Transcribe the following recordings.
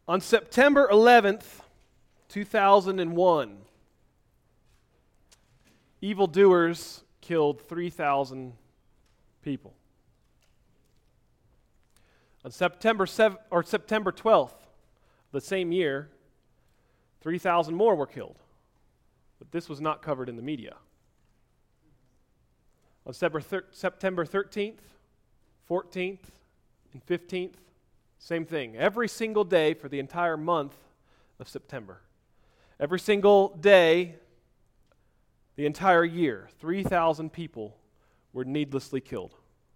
On September 11th, 2001, evildoers killed 3,000 people. On September 12th, the same year, 3,000 more were killed. But this was not covered in the media. On September 13th, 14th, and 15th, same thing. Every single day for the entire month of September. Every single day, the entire year, 3,000 people were needlessly killed.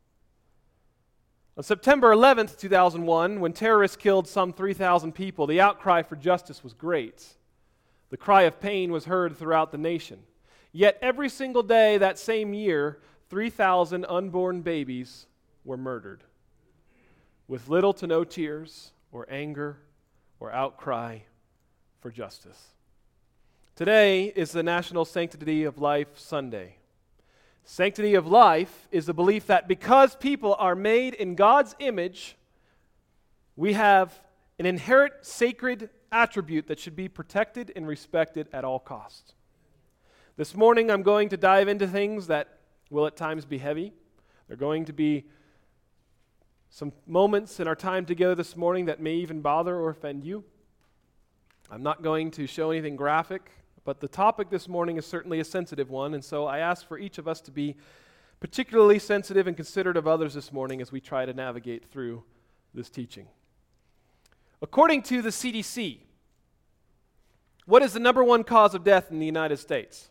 On September 11th, 2001, when terrorists killed some 3,000 people, the outcry for justice was great. The cry of pain was heard throughout the nation. Yet every single day that same year, 3,000 unborn babies were murdered, with little to no tears or anger or outcry for justice. Today is the National Sanctity of Life Sunday. Sanctity of life is the belief that because people are made in God's image, we have an inherent sacred attribute that should be protected and respected at all costs. This morning I'm going to dive into things that will at times be heavy. There are going to be some moments in our time together this morning that may even bother or offend you. I'm not going to show anything graphic, but the topic this morning is certainly a sensitive one, and so I ask for each of us to be particularly sensitive and considerate of others this morning as we try to navigate through this teaching. According to the CDC, what is the number one cause of death in the United States?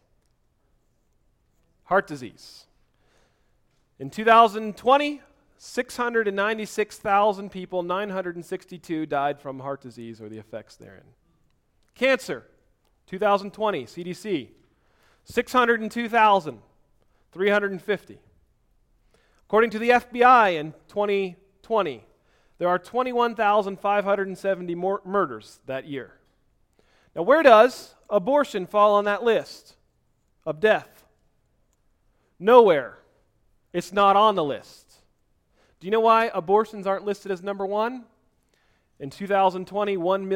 Heart disease. In 2020, 696,000 people, 962 died from heart disease or the effects therein. Cancer, 2020, CDC, 602,350. According to the FBI in 2020, there are 21,570 more murders that year. Now, where does abortion fall on that list of death? Nowhere. It's not on the list. Do you know why abortions aren't listed as number one? In 2020,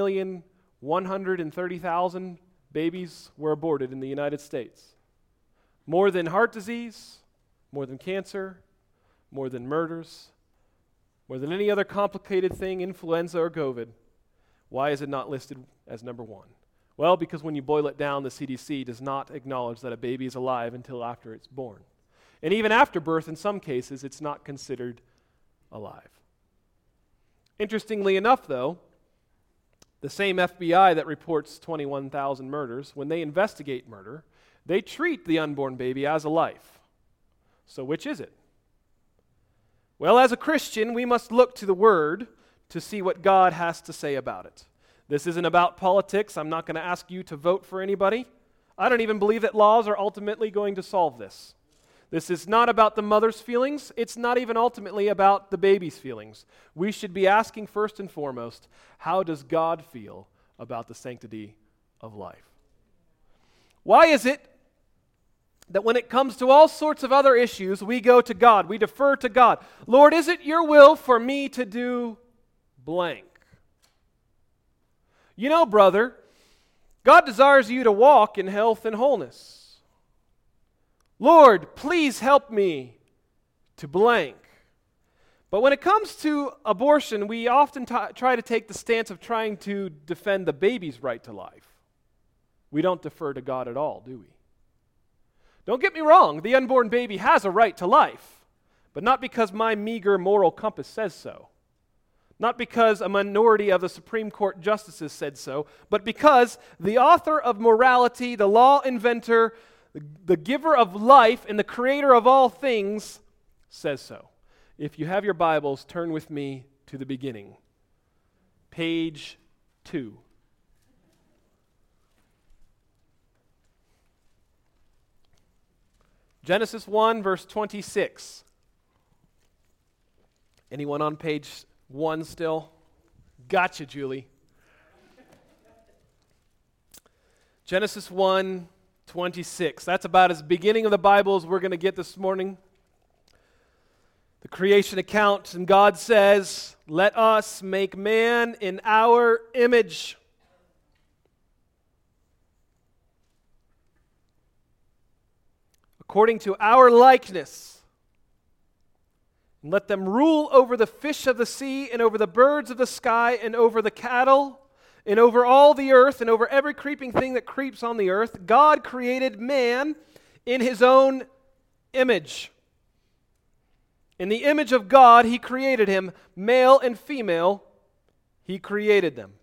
1,130,000 babies were aborted in the United States. More than heart disease, more than cancer, more than murders, more than any other complicated thing, influenza or COVID. Why is it not listed as number one? Well, because when you boil it down, the CDC does not acknowledge that a baby is alive until after it's born. And even after birth, in some cases, it's not considered alive. Interestingly enough, though, the same FBI that reports 21,000 murders, when they investigate murder, they treat the unborn baby as a life. So which is it? Well, as a Christian, we must look to the Word to see what God has to say about it. This isn't about politics. I'm not going to ask you to vote for anybody. I don't even believe that laws are ultimately going to solve this. This is not about the mother's feelings. It's not even ultimately about the baby's feelings. We should be asking first and foremost, how does God feel about the sanctity of life? Why is it that when it comes to all sorts of other issues, we go to God, we defer to God? Lord, is it your will for me to do blank? You know, brother, God desires you to walk in health and wholeness. Lord, please help me to blank. But when it comes to abortion, we often try to take the stance of trying to defend the baby's right to life. We don't defer to God at all, do we? Don't get me wrong, the unborn baby has a right to life, but not because my meager moral compass says so. Not because a minority of the Supreme Court justices said so, but because the author of morality, the law inventor, the giver of life, and the creator of all things says so. If you have your Bibles, turn with me to the beginning. Page 2. Genesis 1, verse 26. Anyone on page 1 still? Gotcha, Julie. Genesis 1, 26. That's about as beginning of the Bible as we're going to get this morning. The creation account, and God says, "Let us make man in our image." According to our likeness. And let them rule over the fish of the sea, and over the birds of the sky, and over the cattle, and over all the earth, and over every creeping thing that creeps on the earth. God created man in his own image. In the image of God, he created him, male and female, he created them.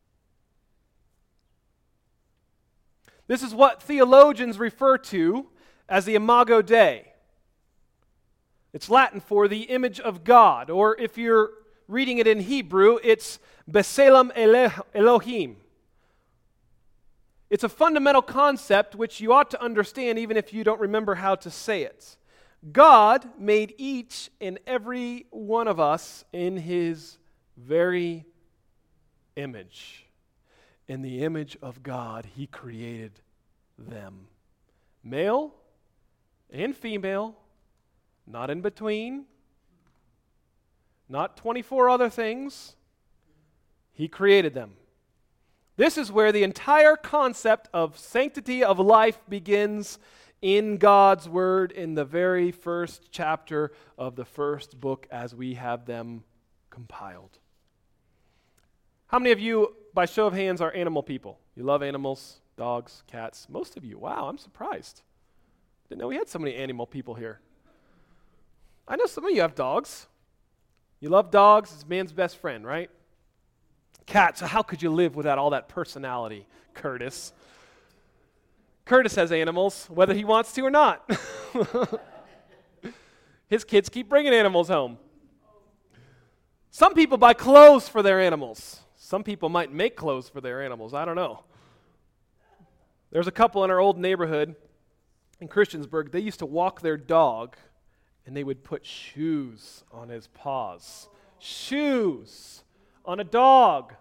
This is what theologians refer to as the Imago Dei. It's Latin for the image of God, or if you're reading it in Hebrew, it's B'Tselem Elohim. It's a fundamental concept which you ought to understand even if you don't remember how to say it. God made each and every one of us in his very image. In the image of God, he created them. Male and female, not in between, not 24 other things. He created them. This is where the entire concept of sanctity of life begins in God's Word in the very first chapter of the first book as we have them compiled. How many of you, by show of hands, are animal people? You love animals, dogs, cats? Most of you. Wow, I'm surprised. Didn't know we had so many animal people here. I know some of you have dogs. You love dogs. It's man's best friend, right? Cats. How could you live without all that personality, Curtis? Curtis has animals, whether he wants to or not. His kids keep bringing animals home. Some people buy clothes for their animals. Some people might make clothes for their animals. I don't know. There's a couple in our old neighborhood in Christiansburg. They used to walk their dog, and they would put shoes on his paws. Shoes on a dog.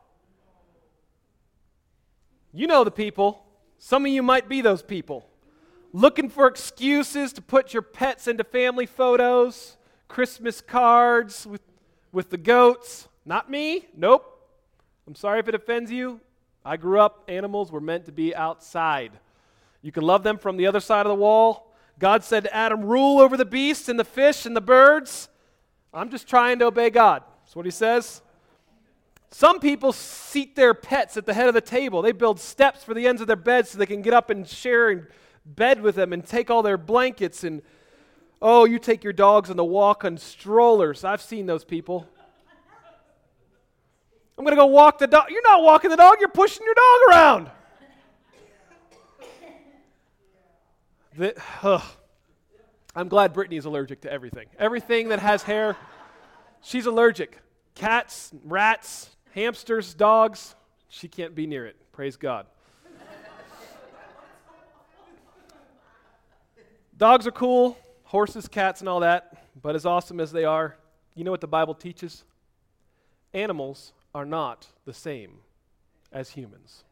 You know the people. Some of you might be those people. Looking for excuses to put your pets into family photos, Christmas cards with the goats. Not me. Nope. I'm sorry if it offends you. I grew up, animals were meant to be outside. You can love them from the other side of the wall. God said to Adam, rule over the beasts and the fish and the birds. I'm just trying to obey God. That's what he says. Some people seat their pets at the head of the table. They build steps for the ends of their beds so they can get up and share in bed with them and take all their blankets. And, oh, you take your dogs on the walk on strollers. I've seen those people. I'm going to go walk the dog. You're not walking the dog. You're pushing your dog around. I'm glad Brittany's allergic to everything. Everything that has hair, she's allergic. Cats, rats, hamsters, dogs, she can't be near it. Praise God. Dogs are cool, horses, cats, and all that, but as awesome as they are, you know what the Bible teaches? Animals are not the same as humans.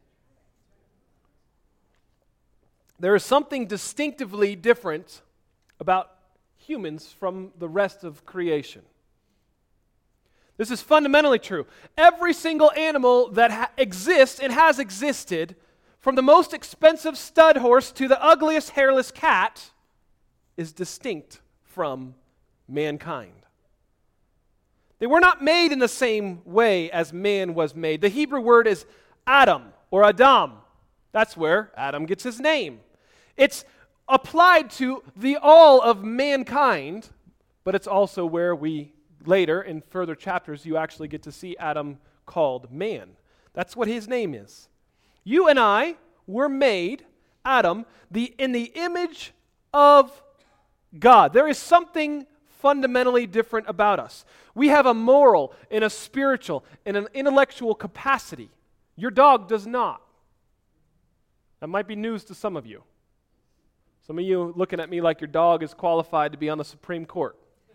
There is something distinctively different about humans from the rest of creation. This is fundamentally true. Every single animal that exists and has existed, from the most expensive stud horse to the ugliest hairless cat, is distinct from mankind. They were not made in the same way as man was made. The Hebrew word is Adam or Adam. That's where Adam gets his name. It's applied to the all of mankind, but it's also where we later, in further chapters, you actually get to see Adam called man. That's what his name is. You and I were made, Adam, in the image of God. There is something fundamentally different about us. We have a moral and a spiritual and an intellectual capacity. Your dog does not. That might be news to some of you. Some of you looking at me like your dog is qualified to be on the Supreme Court.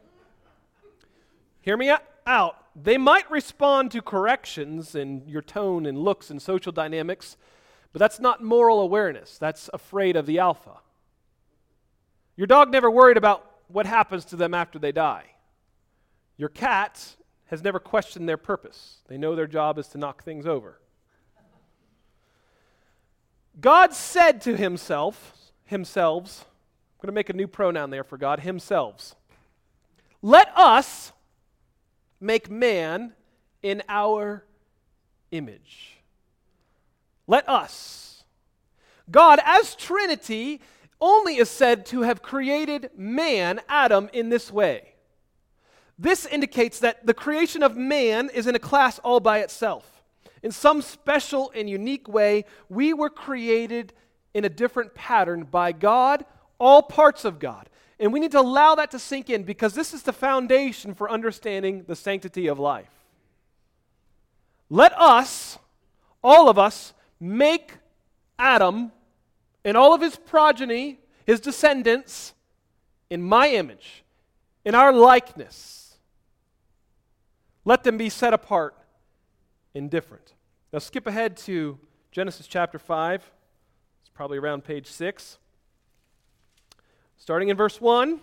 Hear me out. They might respond to corrections in your tone and looks and social dynamics, but that's not moral awareness. That's afraid of the alpha. Your dog never worried about what happens to them after they die. Your cat has never questioned their purpose. They know their job is to knock things over. God said to himselves, I'm going to make a new pronoun there for God, himselves. Let us make man in our image. Let us. God, as Trinity, only is said to have created man, Adam, in this way. This indicates that the creation of man is in a class all by itself. In some special and unique way, we were created in a different pattern by God, all parts of God. And we need to allow that to sink in because this is the foundation for understanding the sanctity of life. Let us, all of us, make Adam and all of his progeny, his descendants, in my image, in our likeness. Let them be set apart and different. Now skip ahead to Genesis chapter 5. It's probably around page 6. Starting in verse 1.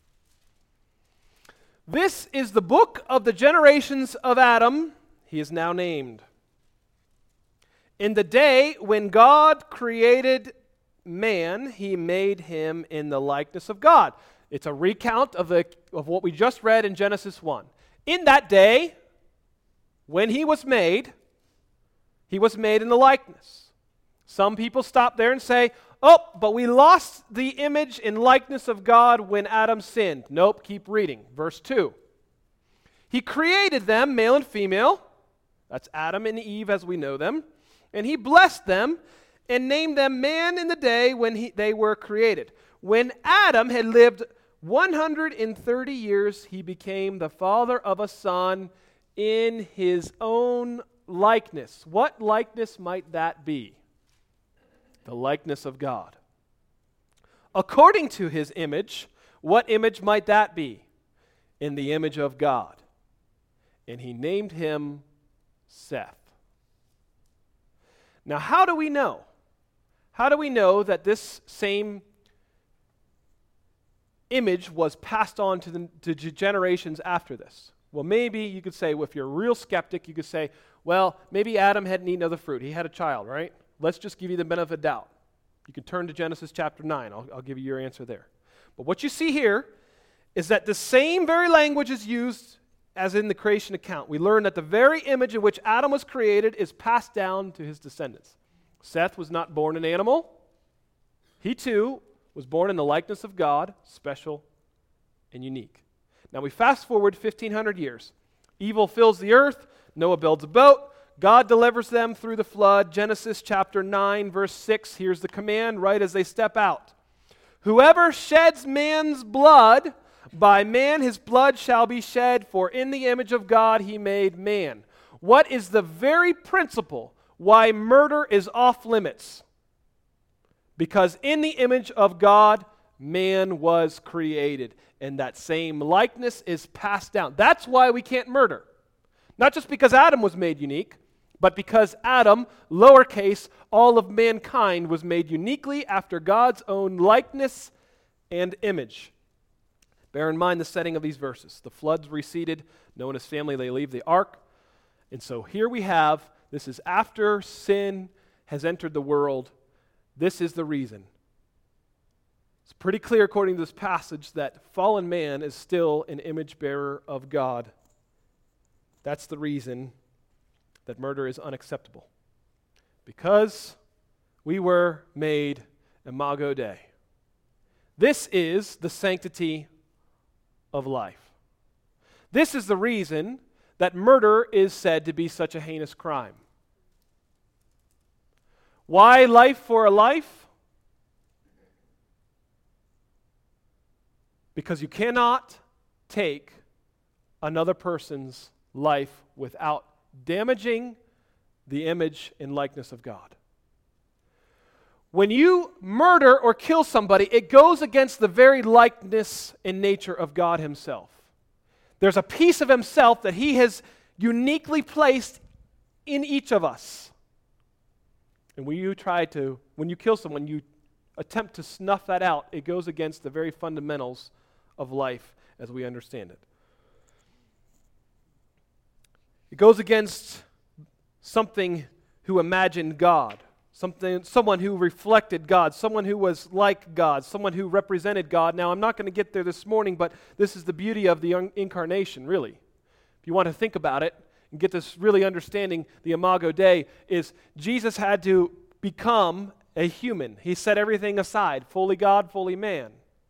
This is the book of the generations of Adam. He is now named. In the day when God created man, he made him in the likeness of God. It's a recount of what we just read in Genesis 1. In that day, when he was made in the likeness. Some people stop there and say, oh, but we lost the image and likeness of God when Adam sinned. Nope, keep reading. Verse 2. He created them, male and female. That's Adam and Eve as we know them. And he blessed them and named them man in the day when they were created. When Adam had lived 130 years, he became the father of a son in his own likeness. What likeness might that be? The likeness of God. According to his image, what image might that be? In the image of God. And he named him Seth. Now, how do we know? How do we know that this same image was passed on to generations after this? Well, maybe you could say, well, if you're a real skeptic, you could say, well, maybe Adam hadn't eaten of the fruit. He had a child, right? Let's just give you the benefit of the doubt. You can turn to Genesis chapter 9. I'll give you your answer there. But what you see here is that the same very language is used as in the creation account. We learn that the very image in which Adam was created is passed down to his descendants. Seth was not born an animal. He too was born in the likeness of God, special and unique. Now we fast forward 1,500 years. Evil fills the earth. Noah builds a boat. God delivers them through the flood. Genesis chapter 9, verse 6. Here's the command right as they step out. Whoever sheds man's blood, by man his blood shall be shed, for in the image of God he made man. What is the very principle why murder is off limits? Because in the image of God, man was created, and that same likeness is passed down. That's why we can't murder. Not just because Adam was made unique, but because Adam, lowercase, all of mankind was made uniquely after God's own likeness and image. Bear in mind the setting of these verses. The floods receded. Noah and his family, they leave the ark. And so here we have, this is after sin has entered the world. This is the reason. It's pretty clear according to this passage that fallen man is still an image bearer of God. That's the reason that murder is unacceptable. Because we were made imago Dei. This is the sanctity of life. This is the reason that murder is said to be such a heinous crime. Why life for a life? Because you cannot take another person's life without damaging the image and likeness of God. When you murder or kill somebody, it goes against the very likeness and nature of God himself. There's a piece of himself that he has uniquely placed in each of us. And when you kill someone, you attempt to snuff that out, it goes against the very fundamentals of life as we understand it. It goes against something who imagined God, someone who reflected God, someone who was like God, someone who represented God. Now, I'm not going to get there this morning, but this is the beauty of the incarnation, really. If you want to think about it and get this really understanding the Imago Dei, is Jesus had to become a human. He set everything aside, fully God, fully man.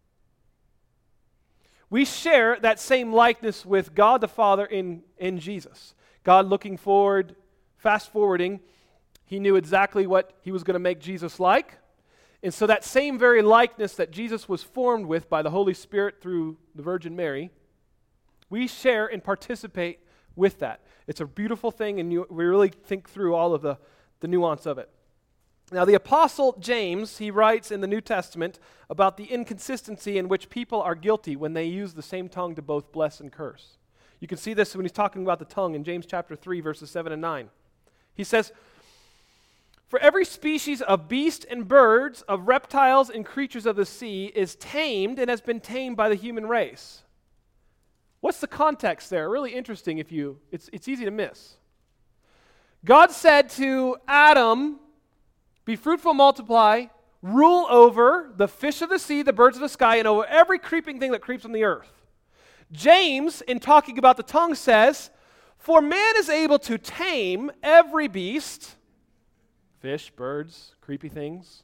We share that same likeness with God the Father in Jesus. God looking forward, fast forwarding, he knew exactly what he was going to make Jesus like. And so that same very likeness that Jesus was formed with by the Holy Spirit through the Virgin Mary, we share and participate with that. It's a beautiful thing, and we really think through all of the nuance of it. Now, the Apostle James, he writes in the New Testament about the inconsistency in which people are guilty when they use the same tongue to both bless and curse. You can see this when he's talking about the tongue in James chapter 3, verses 7 and 9. He says, "For every species of beast and birds, of reptiles and creatures of the sea is tamed and has been tamed by the human race." What's the context there? Really interesting it's easy to miss. God said to Adam, "Be fruitful, multiply, rule over the fish of the sea, the birds of the sky, and over every creeping thing that creeps on the earth." James, in talking about the tongue, says, "For man is able to tame every beast," fish, birds, creepy things.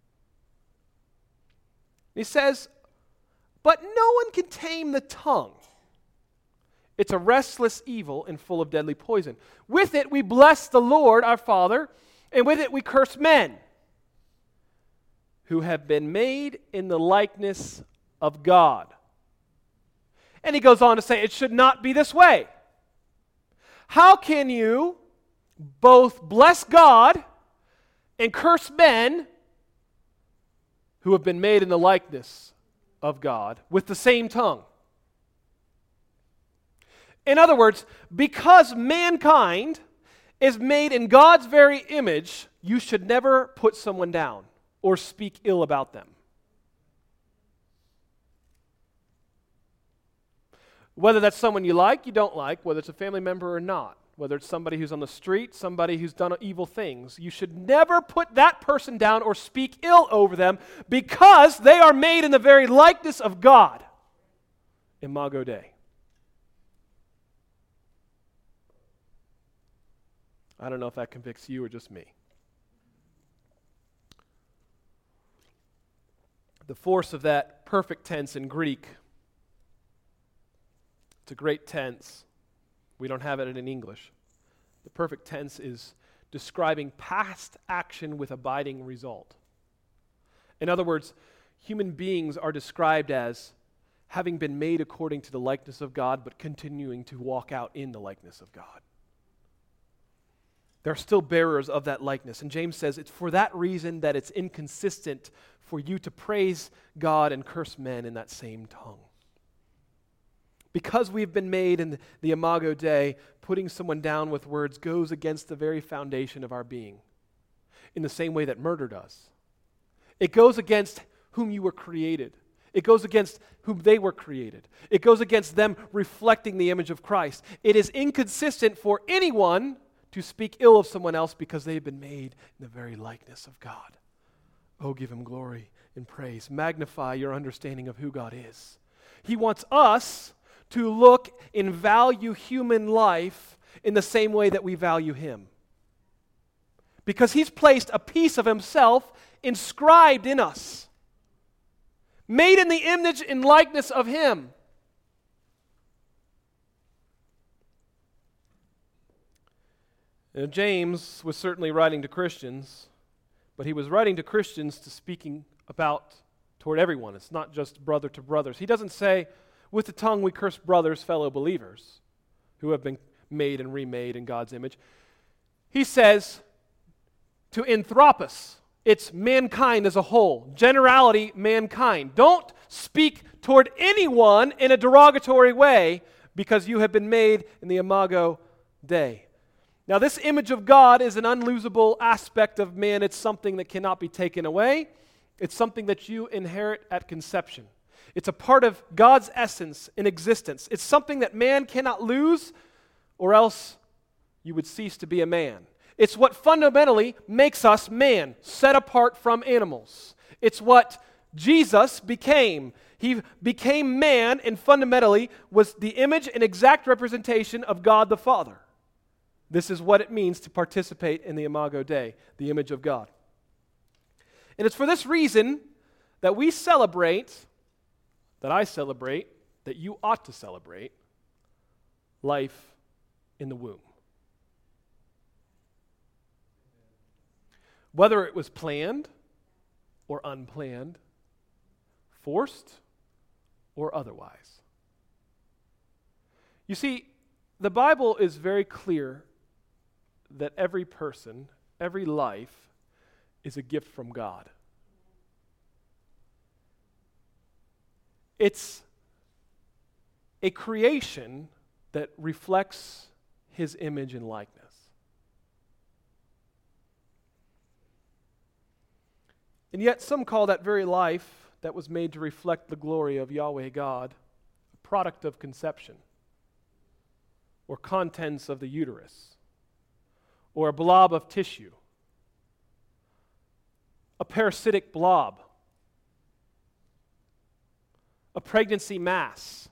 He says, "But no one can tame the tongue. It's a restless evil and full of deadly poison. With it we bless the Lord our Father, and with it we curse men who have been made in the likeness of God." And he goes on to say, it should not be this way. How can you both bless God and curse men who have been made in the likeness of God with the same tongue? In other words, because mankind is made in God's very image, you should never put someone down or speak ill about them. Whether that's someone you like, you don't like, whether it's a family member or not, whether it's somebody who's on the street, somebody who's done evil things, you should never put that person down or speak ill over them because they are made in the very likeness of God. Imago Dei. I don't know if that convicts you or just me. The force of that perfect tense in Greek, it's a great tense. We don't have it in English. The perfect tense is describing past action with abiding result. In other words, human beings are described as having been made according to the likeness of God, but continuing to walk out in the likeness of God. They're still bearers of that likeness. And James says it's for that reason that it's inconsistent for you to praise God and curse men in that same tongue. Because we've been made in the Imago Dei, putting someone down with words goes against the very foundation of our being, in the same way that murder does. It goes against whom you were created. It goes against whom they were created. It goes against them reflecting the image of Christ. It is inconsistent for anyone to speak ill of someone else because they have been made in the very likeness of God. Oh, give him glory and praise. Magnify your understanding of who God is. He wants us to look and value human life in the same way that we value him. Because he's placed a piece of himself inscribed in us, made in the image and likeness of him. Now, James was certainly writing to Christians, but he was writing to Christians to speaking about toward everyone. It's not just brother to brothers. He doesn't say, with the tongue we curse brothers, fellow believers, who have been made and remade in God's image. He says to anthropos, it's mankind as a whole. Generality, mankind. Don't speak toward anyone in a derogatory way because you have been made in the Imago Dei. Now, this image of God is an unlosable aspect of man. It's something that cannot be taken away. It's something that you inherit at conception. It's a part of God's essence in existence. It's something that man cannot lose or else you would cease to be a man. It's what fundamentally makes us man, set apart from animals. It's what Jesus became. He became man and fundamentally was the image and exact representation of God the Father. This is what it means to participate in the Imago Dei, the image of God. And it's for this reason that we celebrate, that I celebrate, that you ought to celebrate, life in the womb. Whether it was planned or unplanned, forced or otherwise. You see, the Bible is very clear that every person, every life, is a gift from God. It's a creation that reflects His image and likeness. And yet some call that very life that was made to reflect the glory of Yahweh God a product of conception, or contents of the uterus, or a blob of tissue, a parasitic blob, a pregnancy mass.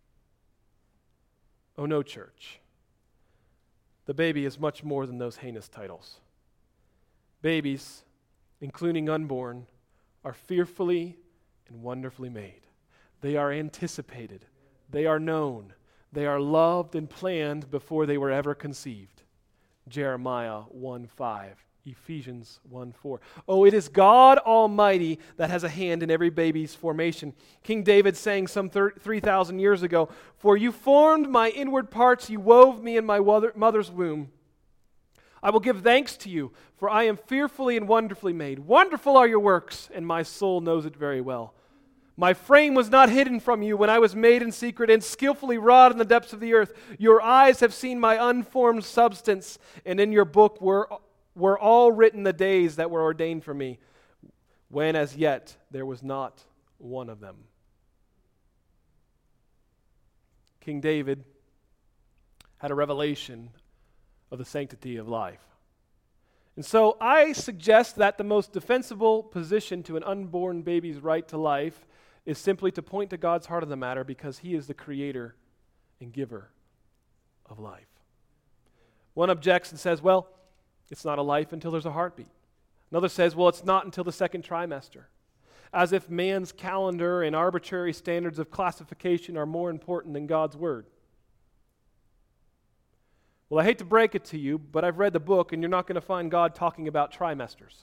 Oh no, church. The baby is much more than those heinous titles. Babies, including unborn, are fearfully and wonderfully made. They are anticipated. They are known. They are loved and planned before they were ever conceived. Jeremiah 1:5, Ephesians 1:4. Oh, it is God Almighty that has a hand in every baby's formation. King David sang some 3,000 years ago, "For you formed my inward parts, you wove me in my mother's womb. I will give thanks to you, for I am fearfully and wonderfully made. Wonderful are your works, and my soul knows it very well. My frame was not hidden from you when I was made in secret and skillfully wrought in the depths of the earth. Your eyes have seen my unformed substance, and in your book were all written the days that were ordained for me, when as yet there was not one of them." King David had a revelation of the sanctity of life. And so I suggest that the most defensible position to an unborn baby's right to life is simply to point to God's heart of the matter, because He is the creator and giver of life. One objects and says, well, it's not a life until there's a heartbeat. Another says, well, it's not until the second trimester. As if man's calendar and arbitrary standards of classification are more important than God's word. Well, I hate to break it to you, but I've read the book, and you're not going to find God talking about trimesters.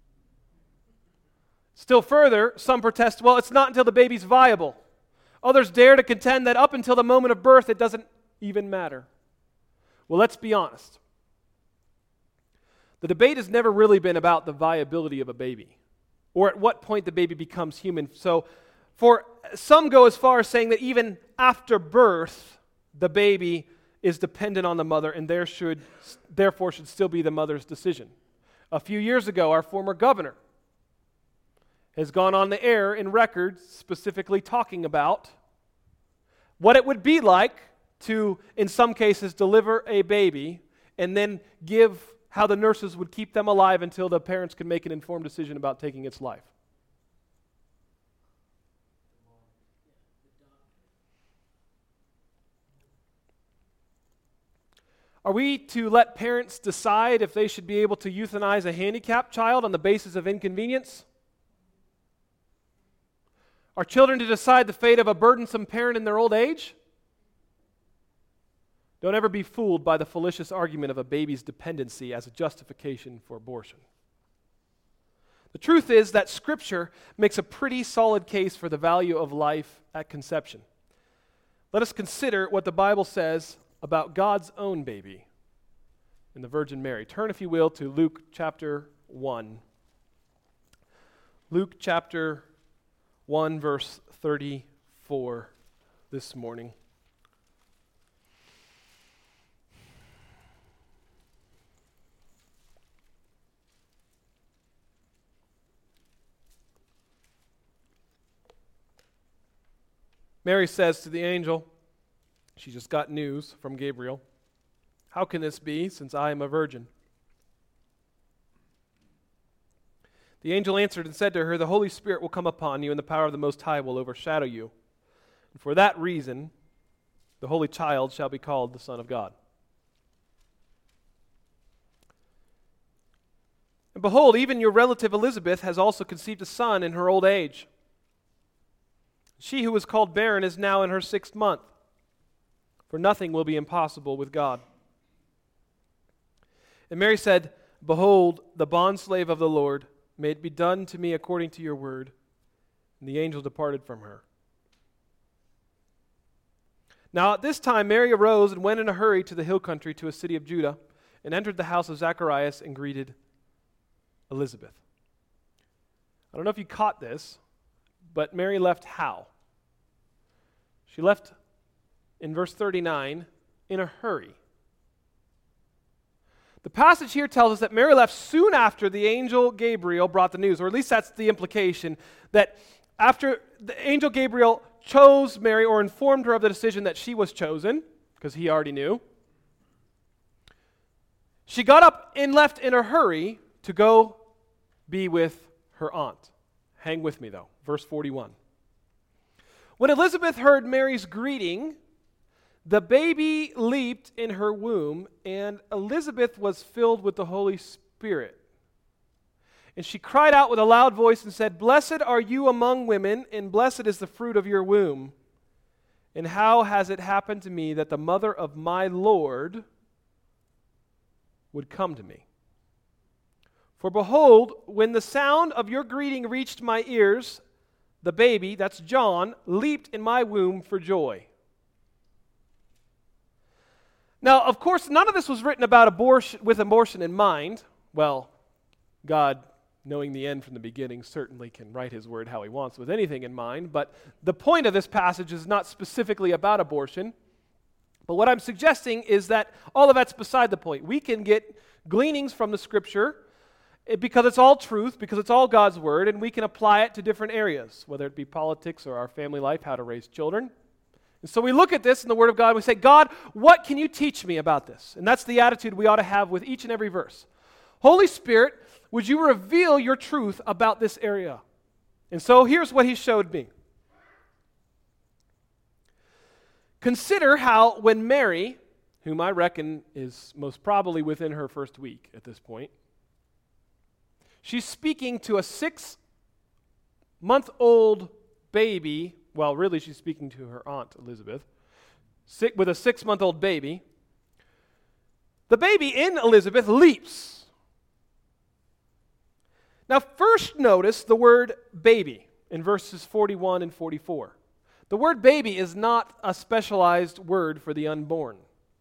Still further, some protest, well, it's not until the baby's viable. Others dare to contend that up until the moment of birth, it doesn't even matter. Well, let's be honest. The debate has never really been about the viability of a baby, or at what point the baby becomes human. So, for some go as far as saying that even after birth, the baby is dependent on the mother, and therefore should still be the mother's decision. A few years ago, our former governor has gone on the air in records specifically talking about what it would be like to, in some cases, deliver a baby and then give how the nurses would keep them alive until the parents could make an informed decision about taking its life. Are we to let parents decide if they should be able to euthanize a handicapped child on the basis of inconvenience? Are children to decide the fate of a burdensome parent in their old age? Don't ever be fooled by the fallacious argument of a baby's dependency as a justification for abortion. The truth is that Scripture makes a pretty solid case for the value of life at conception. Let us consider what the Bible says about God's own baby in the Virgin Mary. Turn, if you will, to Luke chapter 1. Luke chapter 1, verse 34 this morning. Mary says to the angel, she just got news from Gabriel, How can this be, since I am a virgin?" The angel answered and said to her, "The Holy Spirit will come upon you, and the power of the Most High will overshadow you. And for that reason, the Holy Child shall be called the Son of God. And behold, even your relative Elizabeth has also conceived a son in her old age. She who was called barren is now in her 6th month, for nothing will be impossible with God." And Mary said, "Behold, the bondslave of the Lord, may it be done to me according to your word." And the angel departed from her. Now at this time Mary arose and went in a hurry to the hill country, to a city of Judah, and entered the house of Zacharias and greeted Elizabeth. I don't know if you caught this, but Mary left how? She left, in verse 39, in a hurry. The passage here tells us that Mary left soon after the angel Gabriel brought the news, or at least that's the implication, that after the angel Gabriel chose Mary or informed her of the decision that she was chosen, because he already knew, she got up and left in a hurry to go be with her aunt. Hang with me though. Verse 41. When Elizabeth heard Mary's greeting, the baby leaped in her womb, and Elizabeth was filled with the Holy Spirit. And she cried out with a loud voice and said, "Blessed are you among women, and blessed is the fruit of your womb. And how has it happened to me that the mother of my Lord would come to me? For behold, when the sound of your greeting reached my ears, the baby," that's John, "leaped in my womb for joy." Now, of course, none of this was written about abortion in mind. Well, God, knowing the end from the beginning, certainly can write his word how he wants with anything in mind, but the point of this passage is not specifically about abortion. But what I'm suggesting is that all of that's beside the point. We can get gleanings from the Scripture because it's all truth, because it's all God's word, and we can apply it to different areas, whether it be politics or our family life, how to raise children. And so we look at this in the Word of God and we say, "God, what can you teach me about this?" And that's the attitude we ought to have with each and every verse. Holy Spirit, would you reveal your truth about this area? And so here's what he showed me. Consider how when Mary, whom I reckon is most probably within her first week at this point, she's speaking to a 6-month-old baby. Well, really, she's speaking to her aunt, Elizabeth, with a 6-month-old baby. The baby in Elizabeth leaps. Now, first notice the word baby in verses 41 and 44. The word baby is not a specialized word for the unborn.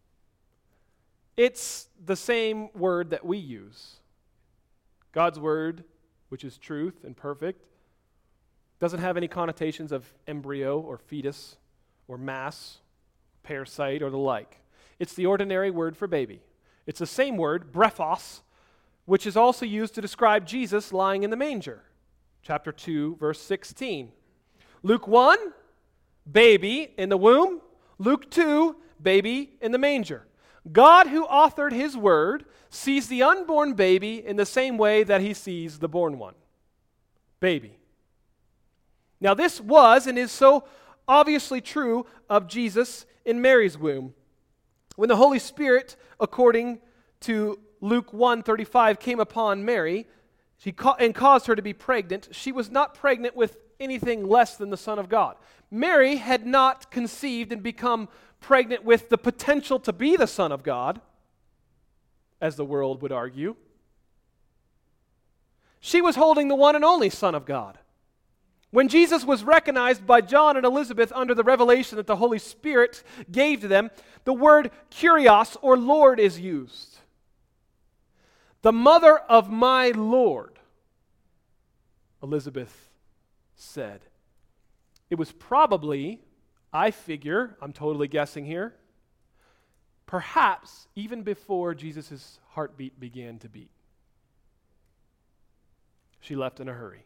It's the same word that we use. God's word, which is truth and perfect, doesn't have any connotations of embryo or fetus or mass, parasite, or the like. It's the ordinary word for baby. It's the same word, brephos, which is also used to describe Jesus lying in the manger. Chapter 2, verse 16. Luke 1, baby in the womb. Luke 2, baby in the manger. God, who authored his word, sees the unborn baby in the same way that he sees the born one. Baby. Now this was and is so obviously true of Jesus in Mary's womb. When the Holy Spirit, according to Luke 1:35, came upon Mary and caused her to be pregnant, she was not pregnant with anything less than the Son of God. Mary had not conceived and become pregnant with the potential to be the Son of God, as the world would argue. She was holding the one and only Son of God. When Jesus was recognized by John and Elizabeth under the revelation that the Holy Spirit gave to them, the word kurios, or Lord, is used. The mother of my Lord, Elizabeth said. It was probably, I figure, I'm totally guessing here, perhaps even before Jesus' heartbeat began to beat. She left in a hurry.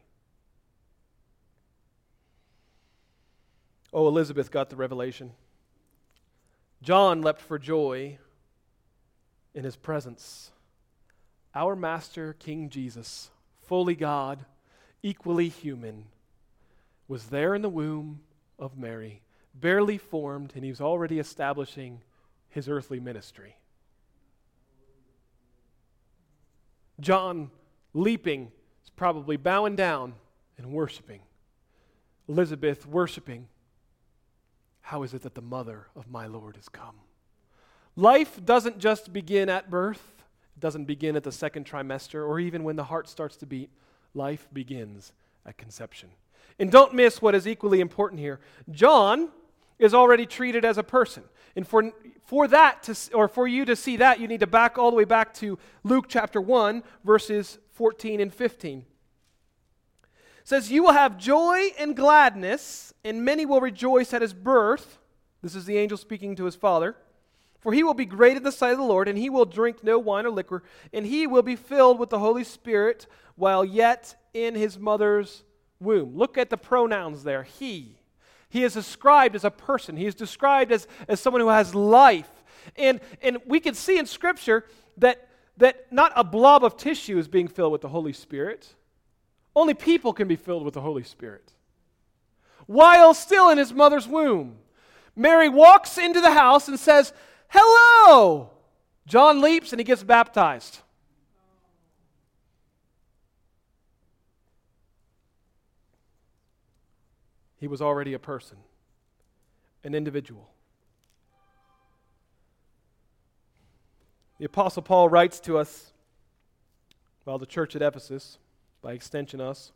Oh, Elizabeth got the revelation. John leapt for joy in his presence. Our Master, King Jesus, fully God, equally human, was there in the womb of Mary, barely formed, and he was already establishing his earthly ministry. John, leaping, is probably bowing down and worshiping. Elizabeth, worshiping. How is it that the mother of my Lord has come? Life doesn't just begin at birth. It doesn't begin at the second trimester or even when the heart starts to beat. Life begins at conception. And don't miss what is equally important here. John is already treated as a person. And for you to see that, you need to back all the way back to Luke chapter 1, verses 14 and 15. It says, "You will have joy and gladness, and many will rejoice at his birth." This is the angel speaking to his father. "For he will be great in the sight of the Lord, and he will drink no wine or liquor, and he will be filled with the Holy Spirit while yet in his mother's womb." Look at the pronouns there. He. He is described as a person. He is described as someone who has life. And we can see in Scripture that not a blob of tissue is being filled with the Holy Spirit. Only people can be filled with the Holy Spirit. While still in his mother's womb, Mary walks into the house and says, "Hello!" John leaps and he gets baptized. He was already a person, an individual. The Apostle Paul writes to us, well, the church at Ephesus, by extension us.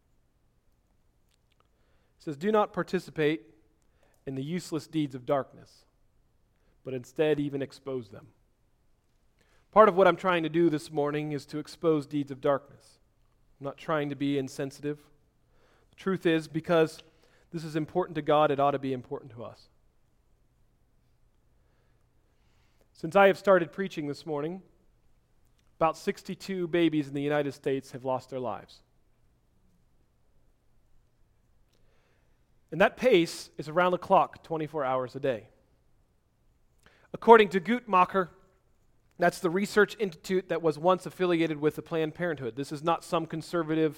He says, "Do not participate in the useless deeds of darkness, but instead even expose them." Part of what I'm trying to do this morning is to expose deeds of darkness. I'm not trying to be insensitive. The truth is, because this is important to God, it ought to be important to us. Since I have started preaching this morning, about 62 babies in the United States have lost their lives. And that pace is around the clock, 24 hours a day. According to Guttmacher, that's the research institute that was once affiliated with the Planned Parenthood. This is not some conservative,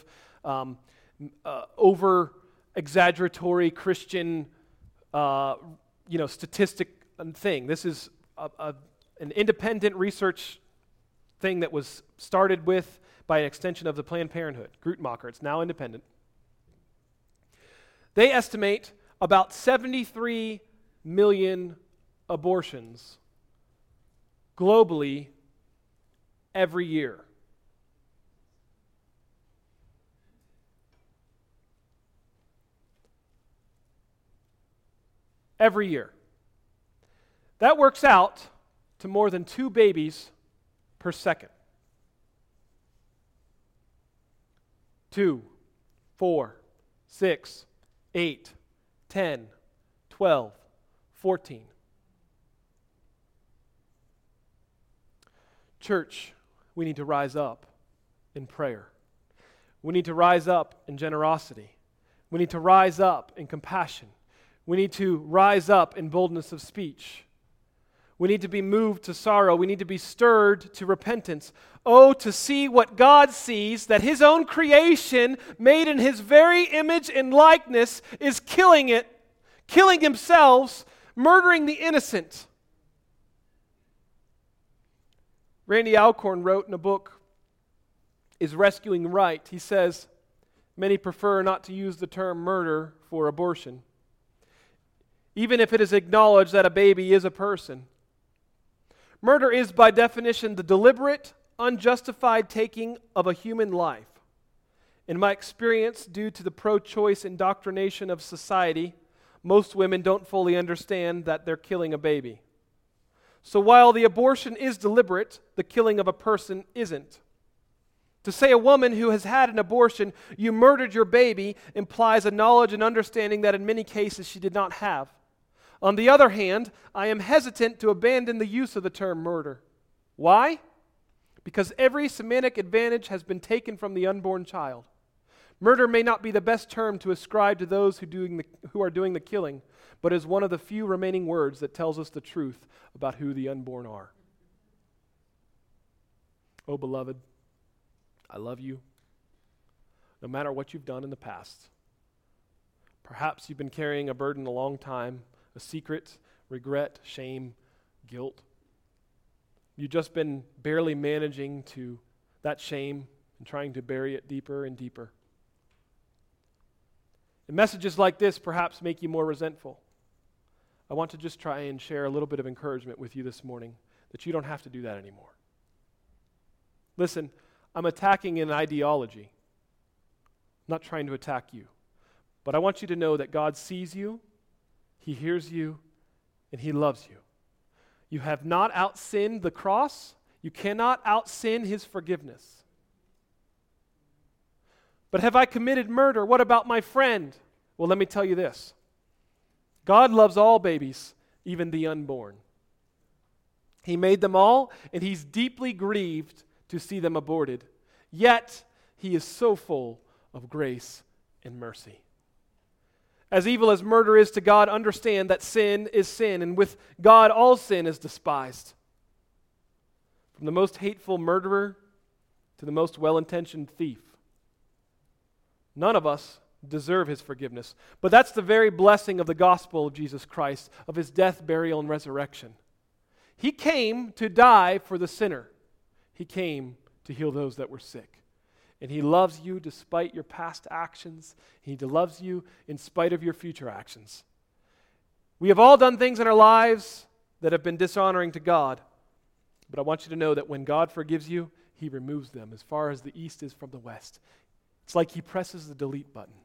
over-exaggeratory Christian, statistic thing. This is an independent research thing that was started by an extension of the Planned Parenthood, Guttmacher. It's now independent. They estimate about 73 million abortions globally every year. Every year. That works out to more than 2 babies per second. 2, 4, 6, 8, 10, 12, 14. Church, we need to rise up in prayer. We need to rise up in generosity. We need to rise up in compassion. We need to rise up in boldness of speech. We need to be moved to sorrow. We need to be stirred to repentance. Oh, to see what God sees, that His own creation, made in His very image and likeness, is killing themselves, murdering the innocent. Randy Alcorn wrote in a book, Is Rescuing Right? He says, many prefer not to use the term murder for abortion, even if it is acknowledged that a baby is a person. Murder is, by definition, the deliberate, unjustified taking of a human life. In my experience, due to the pro-choice indoctrination of society, most women don't fully understand that they're killing a baby. So while the abortion is deliberate, the killing of a person isn't. To say a woman who has had an abortion, "You murdered your baby," implies a knowledge and understanding that in many cases she did not have. On the other hand, I am hesitant to abandon the use of the term murder. Why? Because every semantic advantage has been taken from the unborn child. Murder may not be the best term to ascribe to those who are doing the killing, but is one of the few remaining words that tells us the truth about who the unborn are. Oh, beloved, I love you, no matter what you've done in the past. Perhaps you've been carrying a burden a long time, a secret, regret, shame, guilt. You've just been barely managing to that shame and trying to bury it deeper and deeper. And messages like this perhaps make you more resentful. I want to just try and share a little bit of encouragement with you this morning that you don't have to do that anymore. Listen, I'm attacking an ideology. I'm not trying to attack you. But I want you to know that God sees you, He hears you, and He loves you. You have not outsinned the cross. You cannot outsin His forgiveness. But have I committed murder? What about my friend? Well, let me tell you this. God loves all babies, even the unborn. He made them all, and He's deeply grieved to see them aborted. Yet, He is so full of grace and mercy. As evil as murder is to God, understand that sin is sin, and with God all sin is despised. From the most hateful murderer to the most well-intentioned thief. None of us deserve His forgiveness, but that's the very blessing of the gospel of Jesus Christ, of His death, burial, and resurrection. He came to die for the sinner. He came to heal those that were sick. And He loves you despite your past actions. He loves you in spite of your future actions. We have all done things in our lives that have been dishonoring to God. But I want you to know that when God forgives you, He removes them as far as the east is from the west. It's like He presses the delete button.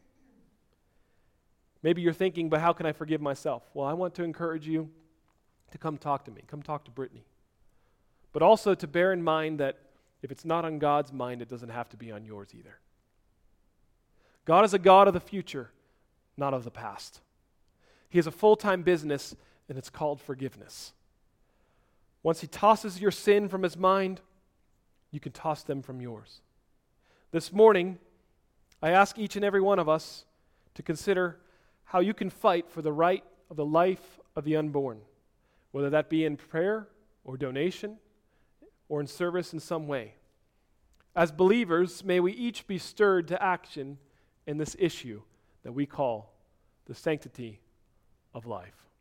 Maybe you're thinking, but how can I forgive myself? Well, I want to encourage you to come talk to me. Come talk to Brittany. But also to bear in mind that if it's not on God's mind, it doesn't have to be on yours either. God is a God of the future, not of the past. He has a full-time business, and it's called forgiveness. Once He tosses your sin from His mind, you can toss them from yours. This morning, I ask each and every one of us to consider how you can fight for the right of the life of the unborn, whether that be in prayer or donation or in service in some way. As believers, may we each be stirred to action in this issue that we call the sanctity of life.